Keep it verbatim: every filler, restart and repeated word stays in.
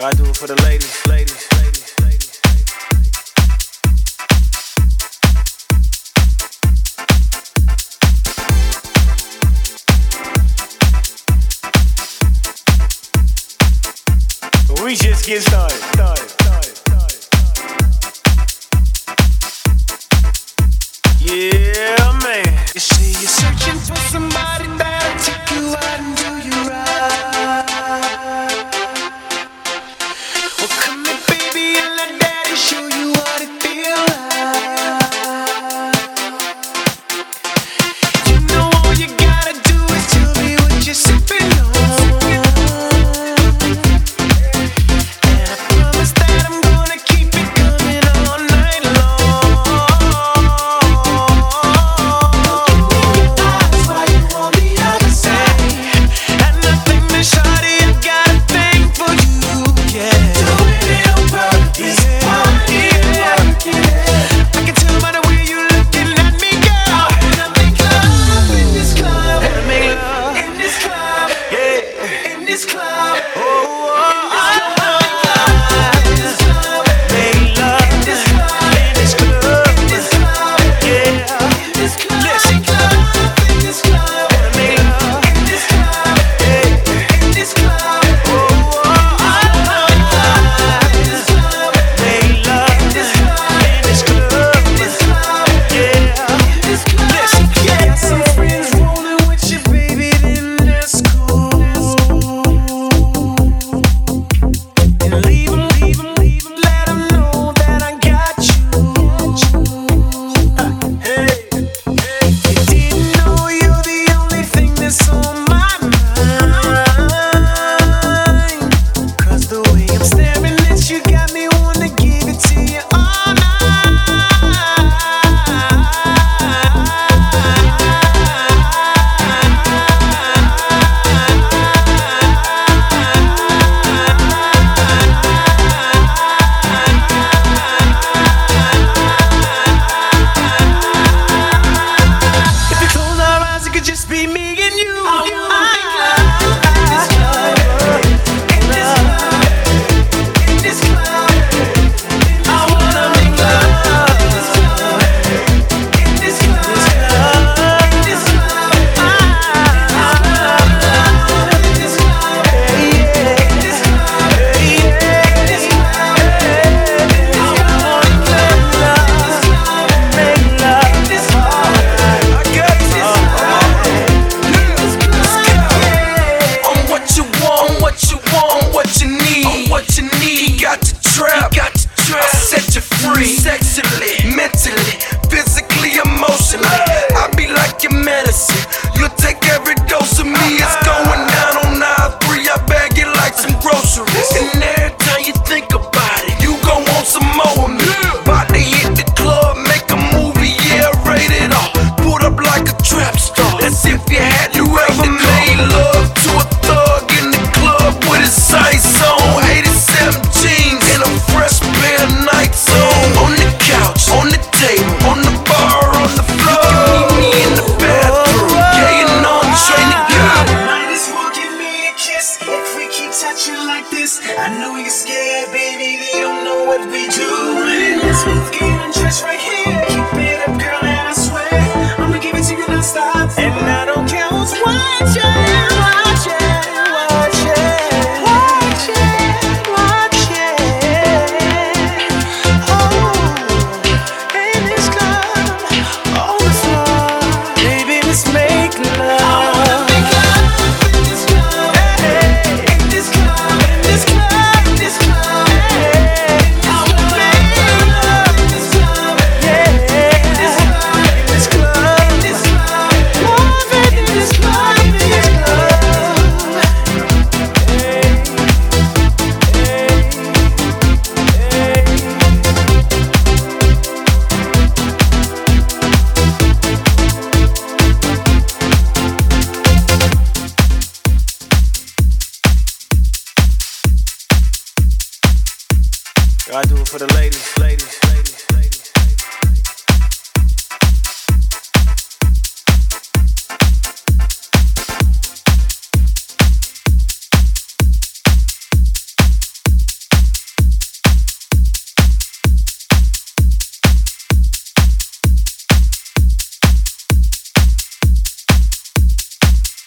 I do it for the ladies, ladies, ladies, ladies. But we just get started, started, started, started, started. Yeah, man. You see, you're searching for somebody that'll take you out and do you right. I know you're scared, baby, you don't know what we doing. Let's both get undressed right here. Keep it up, girl, and I swear I'ma give it to you non-stop. And I don't care who's watching, watching, watching, watching, watching. Oh, in this club, on the floor, baby, let's make love. I do it for the ladies, ladies.